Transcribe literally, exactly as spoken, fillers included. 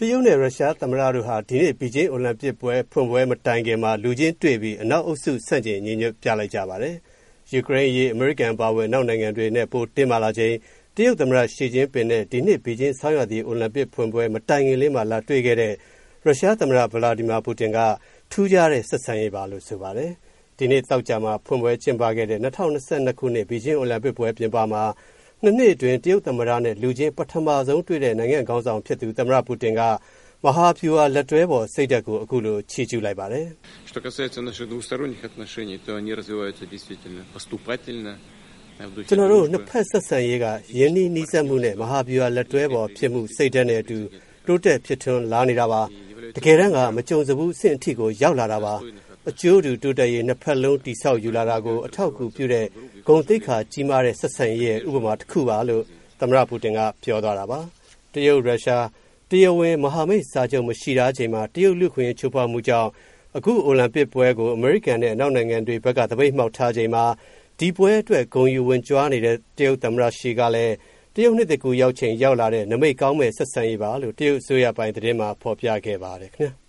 တရုတ်နဲ့ရုရှားသမ္မတတို့ဟာဒီနေ့ဘေကျင်းအိုလံပစ်ပွဲဖွင့်ပွဲမတိုင်ခင်မှာလူချင်းတွေ့ပြီးအနောက်အုပ်စုဆန့်ကျင်ညီညွတ်ပြလိုက်ကြပါတယ်။ယူကရိန်းအရေးအမေရိကန်ပါဝင်နောက်နိုင်ငံတွေနဲ့ပိုတင်းမာလာချိန်တရုတ်သမ္မတရှီကျင်းပင်နဲ့ဒီနေ့ဘေကျင်းဆောင်းရာသီအိုလံပစ်ဖွင့်ပွဲမတိုင်ခင်လေးမှာလာတွေ့ခဲ့တဲ့ရုရှားသမ္မတဗလာဒီမာပူတင်ကထူးခြားတဲ့ဆက်ဆံရေးပါလို့ဆိုပါတယ်။ဒီနေ့သောကြာမှာဖွင့်ပွဲကျင်းပခဲ့တဲ့၂၀၂၂ခုနှစ်ဘေကျင်းအိုလံပစ်ပွဲပြင်ပမှာနှစ်နှစ်အတွင်းတရုတ်သမ္မတနဲ့လူချင်းပထမဆုံးတွေ့တဲ့နိုင်ငံခေါင်းဆောင်ဖြစ်သူသမ္မတပူတင်ကမဟာဗျူဟာလက်တွဲပေါ်စိတ်ဓာတ်ကိုအခုလိုချီးကျူးလိုက်ပါတယ်။ Что касается наших двусторонних отношений, то они развиваются действительно поступательно. ကျွန်တော်တို့နှစ်ဖက်ဆက်ဆံရေးကယင်းနှီးနှီးစပ်မှုနဲ့မဟာဗျူဟာလက်တွဲပေါ်ဖြစ်မှုစိတ်ဓာတ်နဲ့အတူတိုးတက်ဖြစ်ထွန်းလာနေတာပါတကယ်တမ်းကမကြုံစဘူးအဆင့်အထိကိုရောက်လာတာပါအကျိုးတူတိုးတက်ရေးနှစ်ဖက်လုံးတိဆောက်ယူလာတာကိုအထောက်အကူပြုတဲ့ဂုဏ်သိက္ခာကြီးမားတဲ့ဆက်ဆံရေးရဲ့ဥပမာတစ်ခုပါလို့သမ္မတပူတင်ကပြောသွားတာပါတရုတ်ရုရှားတရားဝင်မဟာမိတ်စာချုပ်မရှိတာချိန်မှာတရုတ်လူခွင့်ချိုးဖောက်မှုကြောင့်အခုအိုလံပစ်ပွဲကိုအမေရိကန်နဲ့အနောက်နိုင်ငံတွေဘက်ကတပိတ်မှောက်ထားချိန်မှာဒီပွဲအတွက်ဂုဏ်ယူဝင်ကြွားနေတဲ့တရုတ်သမ္မတရှီကလည်းတရုတ်နှစ်တကူရောက်ချိန်ရောက်လာတဲ့နမိတ်ကောင်းမဲ့ဆက်ဆံရေးပါလို့တရုတ်အစိုးရပိုင်းသတင်းမှာဖော်ပြခဲ့ပါတယ်ခင်ဗျာ